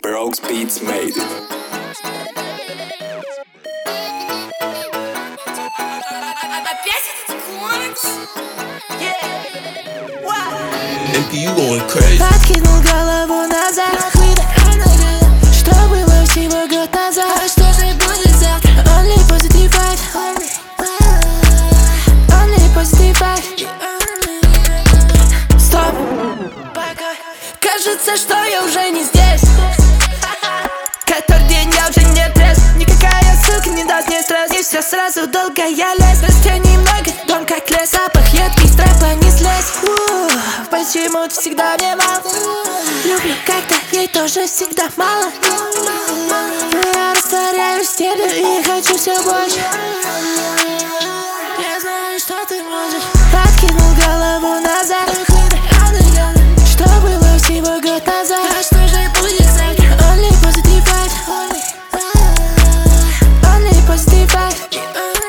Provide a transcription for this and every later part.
Ferox Beats made it. You going crazy. Откинул голову назад, что было всего год назад. А что же будет завтра? Only positive vibe, only positive vibe. Стоп, пока. Кажется, что я уже не здесь. Который день я уже не трезв. Никакая ссылка не даст мне стресс. И все сразу долго я лез. Растений много, дом как лес. Запах едкий, с трэпа не слез. Почему-то всегда мне мало. Люблю как-то, ей тоже всегда мало. Я растворяюсь в тебе и хочу все больше. Я знаю, что ты можешь. Откинул голову назад, что было всего год назад. А что же будет завтра? Only positive vibe, only positive vibe.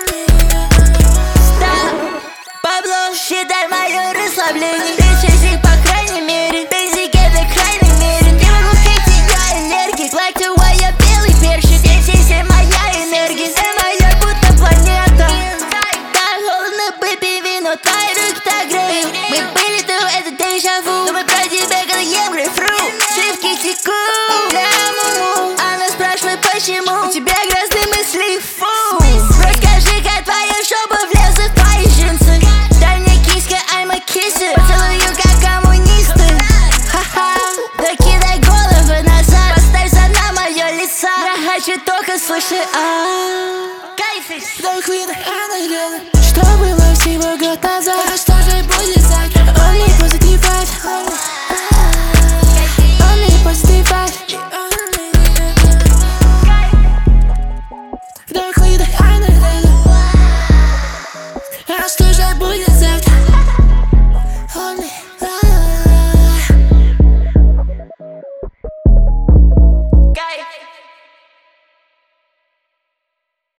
Стоп, Пабло, считай мое расслабление. По крайней мере, бензик это крайней мере. Не могу пить ее энергии, платьевая я белый перчик. Здесь моя энергия, земля будто планета. Так холодно, выпей вино, твои руки так греют. Мы были тут, это дежавю. Думаю про тебя, когда ем грейпфрут. Сливки текут, она спрашивает, почему у тебя грязные мысли, фу. Расскажи, как твоя шоба влезла в твои джинсы. Дай мне киска, I'm a kisser. Поцелую, как коммунисты. Ха-ха, закидай голову назад. Поставь за на мое лицо. Я хочу только слышать, кайф. Что было всего год назад? А что же будет завтра? Only positive vibe, only positive vibe. Вдох